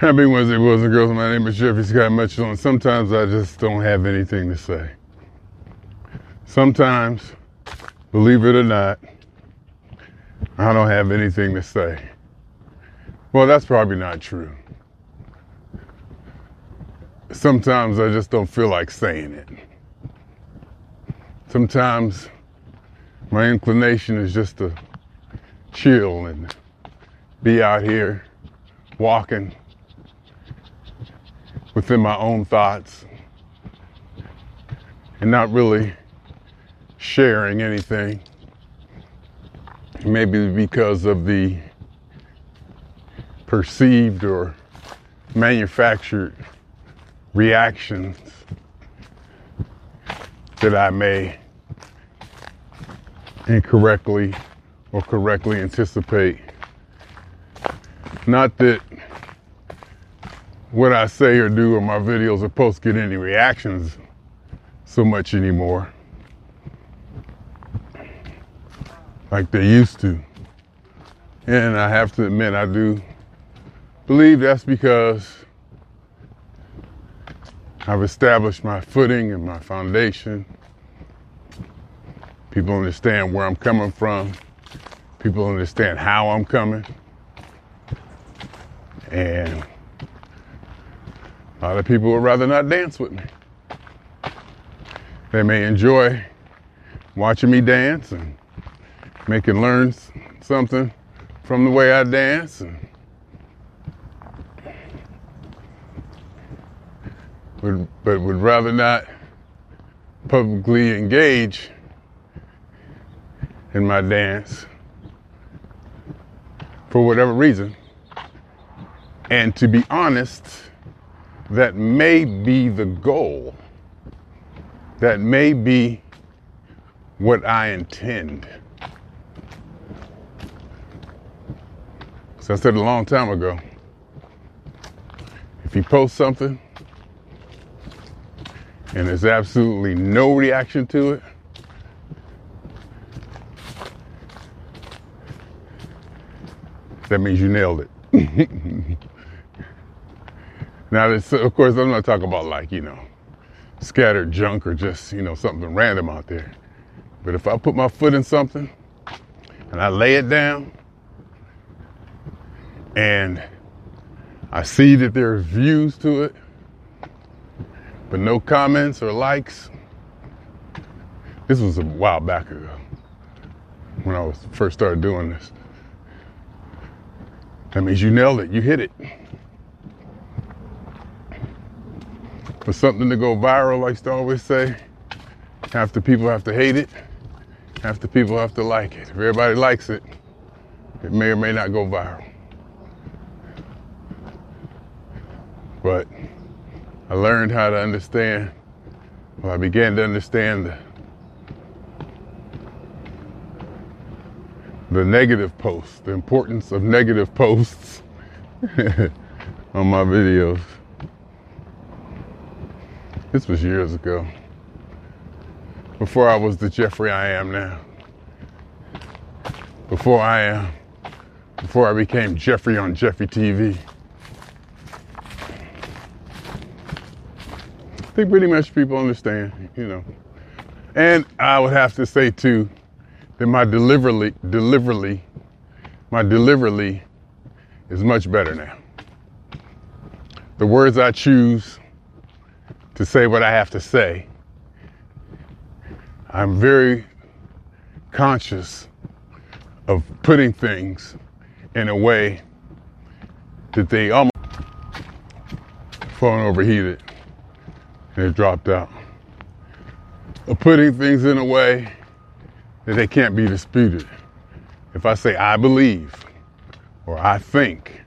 Happy Wednesday, boys and girls. My name is Jeffrey Scott Mitchell, and sometimes I just don't have anything to say. Sometimes, believe it or not, I don't have anything to say. Well, that's probably not true. Sometimes I just don't feel like saying it. Sometimes my inclination is just to chill and be out here walking within my own thoughts and not really sharing anything. Maybe because of the perceived or manufactured reactions that I may incorrectly or correctly anticipate. Not that what I say or do or my videos or posts get any reactions so much anymore like they used to. And I have to admit, I do believe that's because I've established my footing and my foundation. People understand where I'm coming from. People understand how I'm coming. And a lot of people would rather not dance with me. They may enjoy watching me dance and making learn something from the way I dance, but would rather not publicly engage in my dance for whatever reason. And to be honest, that may be the goal. That may be what I intend. So I said a long time ago, if you post something and there's absolutely no reaction to it, that means you nailed it. Now, of course, I'm not talking about scattered junk or just, something random out there. But if I put my foot in something and I lay it down and I see that there's views to it, but no comments or likes, this was a while back ago when I first started doing this. That means you nailed it, you hit it. For something to go viral, like I always say, half the people have to hate it, half the people have to like it. If everybody likes it, it may or may not go viral. But I learned how to understand, I began to understand the negative posts, the importance of negative posts on my videos. This was years ago, before I was the Jeffrey I am now. Before I became Jeffrey on Jeffrey TV. I think pretty much people understand, And I would have to say too, that my delivery is much better now. The words I choose to say what I have to say, I'm very conscious of putting things in a way that they almost phone overheated and it dropped out. Of putting things in a way that they can't be disputed. If I say I believe, or I think,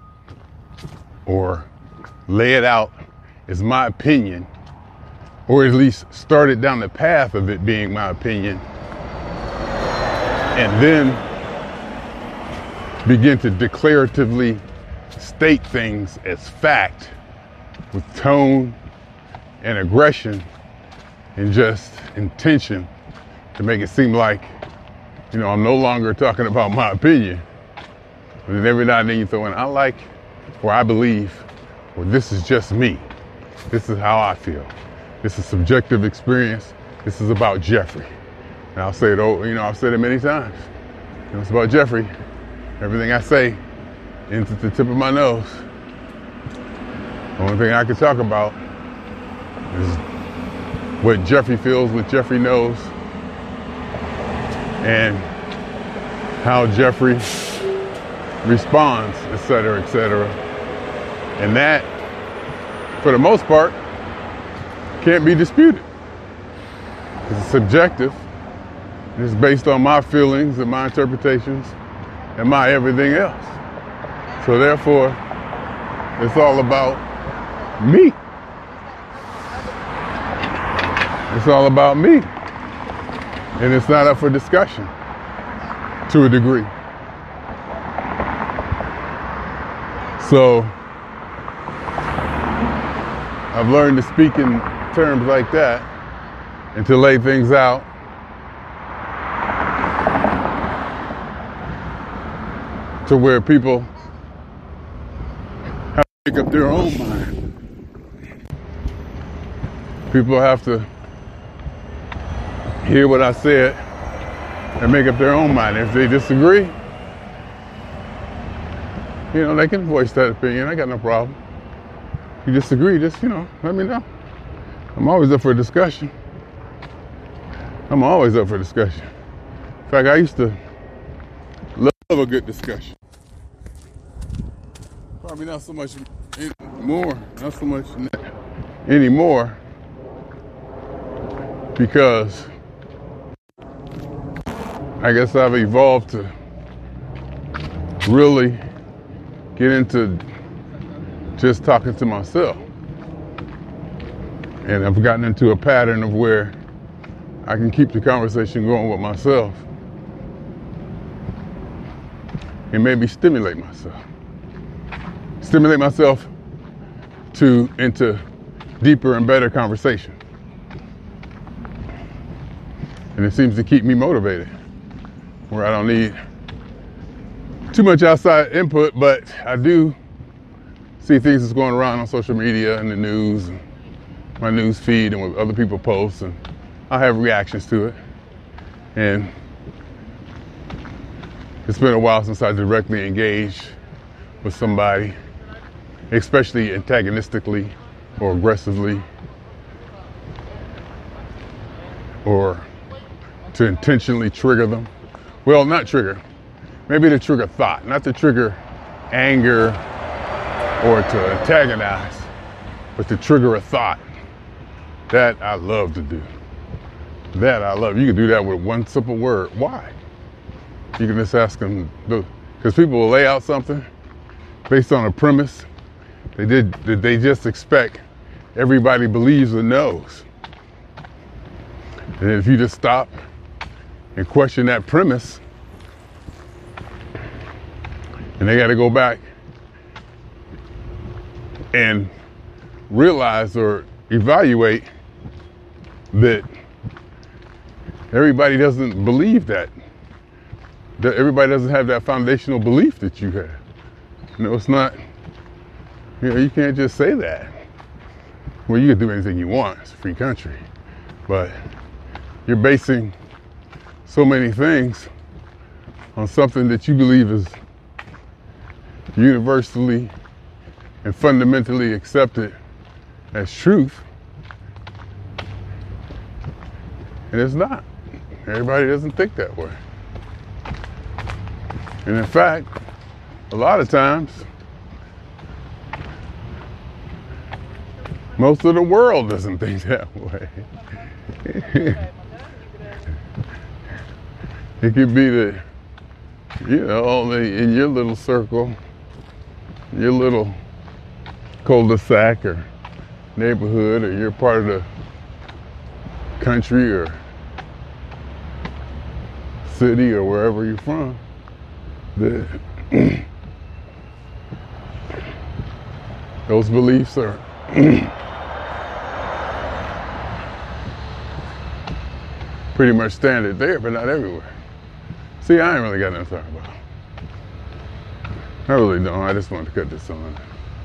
or lay it out as my opinion, or at least start it down the path of it being my opinion, and then begin to declaratively state things as fact with tone and aggression and just intention to make it seem like, I'm no longer talking about my opinion. But then every now and then you throw in, I like or I believe, or this is just me. This is how I feel. This is subjective experience. This is about Jeffrey. And I'll say it, I've said it many times. It's about Jeffrey. Everything I say into the tip of my nose. The only thing I can talk about is what Jeffrey feels, what Jeffrey knows, and how Jeffrey responds, et cetera, et cetera. And that, for the most part, can't be disputed. It's subjective. It's based on my feelings and my interpretations and my everything else. So therefore, it's all about me. It's all about me. And it's not up for discussion to a degree. So I've learned to speak in terms like that and to lay things out to where people have to make up their own mind. People have to hear what I said and make up their own mind. If they disagree, they can voice that opinion. I got no problem. If you disagree, just, let me know. I'm always up for a discussion. I'm always up for discussion. In fact, I used to love a good discussion. Probably not so much anymore, because I guess I've evolved to really get into just talking to myself. And I've gotten into a pattern of where I can keep the conversation going with myself and maybe stimulate myself into deeper and better conversation. And it seems to keep me motivated, where I don't need too much outside input, but I do see things that's going around on social media and the news, and my news feed, and what other people post, and I have reactions to it. And it's been a while since I directly engaged with somebody, especially antagonistically or aggressively, or to intentionally trigger them. Well, not trigger. Maybe to trigger thought, not to trigger anger or to antagonize, but to trigger a thought. That I love to do. That I love. You can do that with one simple word. Why? You can just ask them, because people will lay out something based on a premise. They just expect everybody believes or knows. And if you just stop and question that premise, and they got to go back and realize or evaluate that everybody doesn't believe that everybody doesn't have that foundational belief that you have. It's not, you can't just say that. Well, you can do anything you want. It's a free country. But you're basing so many things on something that you believe is universally and fundamentally accepted as truth. And it's not. Everybody doesn't think that way. And in fact, a lot of times, most of the world doesn't think that way. It could be that, only in your little circle, your little cul-de-sac or neighborhood, or your part of the country or city or wherever you're from, that those beliefs are pretty much standard there, but not everywhere. See, I ain't really got nothing to talk about. I really don't. I just wanted to cut this on.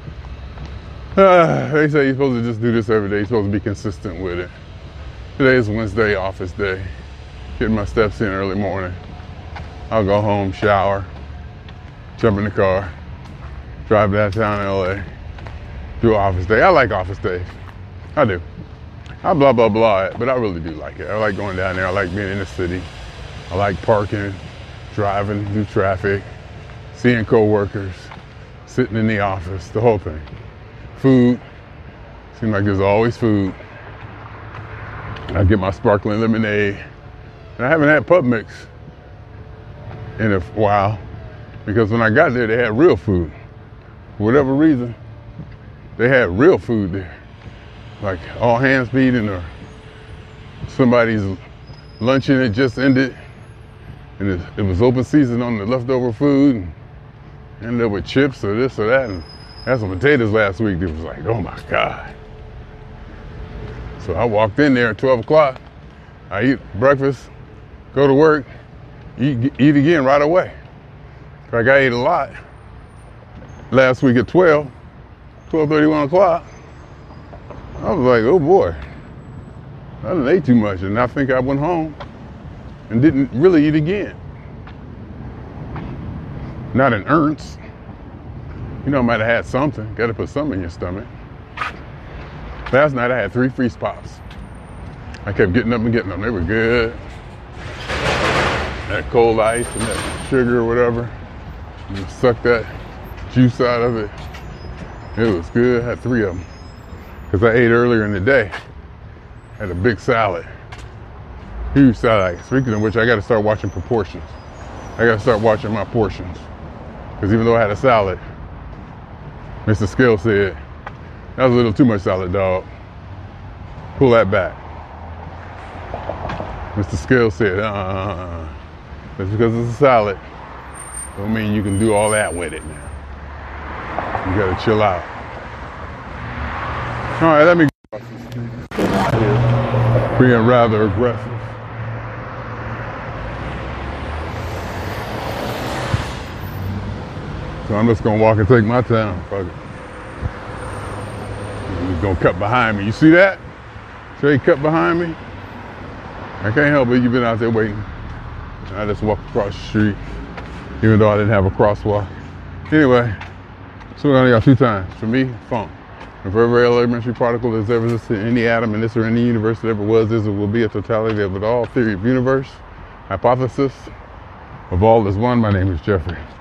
They say you're supposed to just do this every day. You're supposed to be consistent with it. Today is Wednesday, office day. Getting my steps in early morning. I'll go home, shower, jump in the car, drive downtown LA, do office day. I like office days. I do. I blah, blah, blah it, but I really do like it. I like going down there. I like being in the city. I like parking, driving through traffic, seeing co-workers, sitting in the office, the whole thing. Food. Seems like there's always food. I get my sparkling lemonade. And I haven't had pub mix in a while because when I got there, they had real food. For whatever reason, they had real food there. Like all hands meeting or somebody's luncheon had just ended and it was open season on the leftover food and ended up with chips or this or that. And I had some potatoes last week. It was like, oh my God. So I walked in there at 12 o'clock. I eat breakfast, go to work, eat again right away. Like I ate a lot last week at 12:30, 1 o'clock. I was like, oh boy, I done ate too much. And I think I went home and didn't really eat again. Not an ounce. You know, I might have had something. Got to put something in your stomach. Last night I had 3 freeze pops. I kept getting up and getting them. They were good. That cold ice and that sugar or whatever. You suck that juice out of it. It was good. I had 3 of them. Because I ate earlier in the day. Had a big salad. Huge salad. Speaking of which, I got to start watching proportions. I got to start watching my portions. Because even though I had a salad, Mr. Scale said, that was a little too much salad, dog. Pull that back. Mr. Scale said, That's because it's a salad. Don't mean you can do all that with it now. You gotta chill out. All right, let me go. Being rather aggressive. So I'm just gonna walk and take my time. Fuck it. He's gonna cut behind me. You see that? See he cut behind me? I can't help it. You've been out there waiting. I just walked across the street, even though I didn't have a crosswalk. Anyway, so we only got 2 times. For me, funk. And for every elementary particle that's ever existed in any atom in this or any universe that ever was, is, or will be a totality of it all. Theory of universe, hypothesis of all is one. My name is Jeffrey.